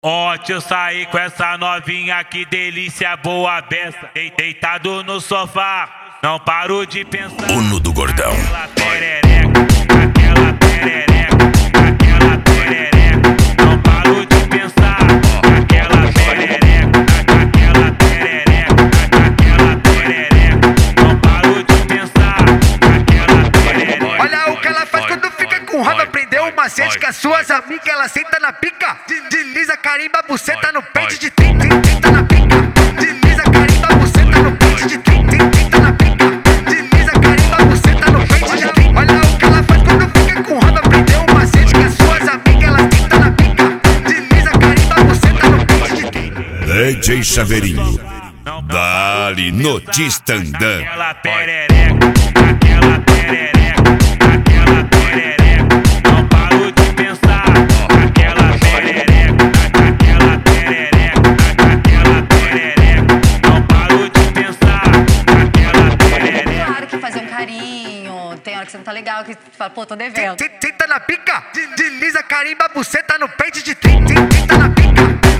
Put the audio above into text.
Ontem eu saí com essa novinha, que delícia boa beça. Deitado no sofá, não paro de pensar. Uno do Gordão. Aquela perereca, aquela perereca, aquela perereca. Não paro de pensar. Aquela perereca, aquela perereca, aquela perereca. Não paro de pensar. Aquela perereca. Olha o que ela faz quando fica com raiva. Aprendeu o macete que as suas amigas ela senta na pica. Desliza, carimba, buceta no pente de 30 na pica. Desliza, carimba, buceta no pente de 30 na pica. Desliza, carimba, buceta no pente de 30. Olha o que ela faz quando fica com raiva. Aprendeu o macete que as suas amigas ela senta na pica. Desliza, carimba, buceta no pente de 30. DJ Chaveirinho, dali no Tistandã. Aquela perereca, aquela perereca, aquela perereca. Não paro de pensar. Aquela perereca, aquela perereca, aquela perereca. Não paro de pensar. Aquela perereca. Tem hora que fazer um carinho, tem hora que você não tá legal, que você fala, pô, tô devendo. Senta na pica. Desliza, carimba, buceta no pente de 30 na pica.